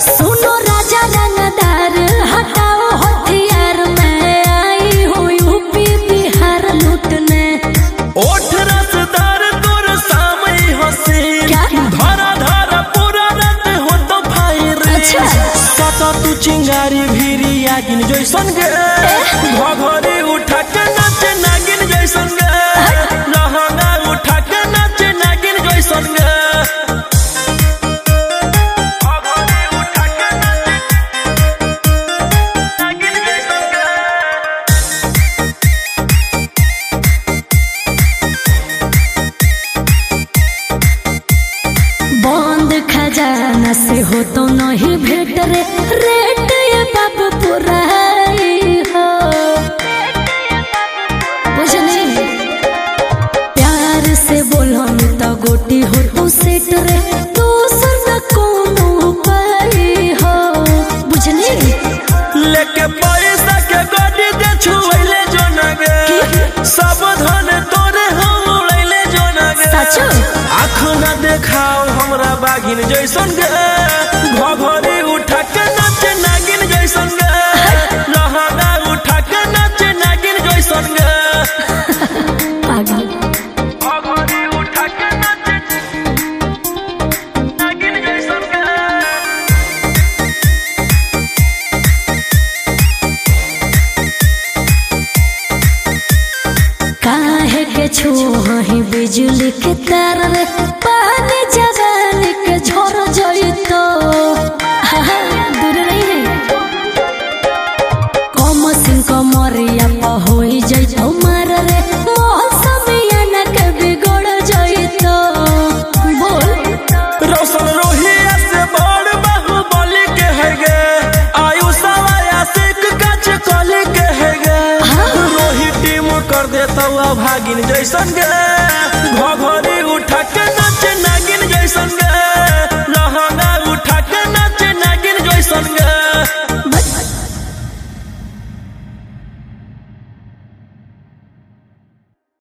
सुनो राजा रंगदार हटाओ हथियार में आई हूँ यूपी बिहार लूटने। ओठ रसदार तोर सामई हसीन धरा धरा पूरा रात हो तो फायर। अच्छा कता तू चिंगारी भीरी आगिन जैसन गे घघरी उठा के नाचे नागिन जैसन गे लहंगा उठा के नाचे नागिन जैसन गे। बंद खजाना से हो तो नहीं भेट रे रेट ये बाबू पूरा हो बुझने प्यार से बोलो तो गोटी हो तो सेट रे तू सुन कोनो पाई हो बुझने लेके पैसा के गाड़ी दे छुएले जो नगे सब धन तोरे हम उड़ैले जो नगे। सचो आँख न देखाओ हमरा बागिन जैसन गे घघरी उठा के नाचे नागिन जैसन गे लहंगा उठा के नाचे नागिन जैसन गे। पागल घघरी उठा के नाचे नागिन जैसन गे। काहे के छुही बिजली के तार रे पानी जवानी के झोर जइतो दूर नहीं है कम सिंह कमरिया होई जइतो मार रे मौसमिया के बिगड़ जइतो बोल रोशन रोहिया से बड़ बाहुबली के है गे आयुषवा आशिक कच कली के है गे रोही टीम कर देता भागिन जैसन गे घघरी उठा के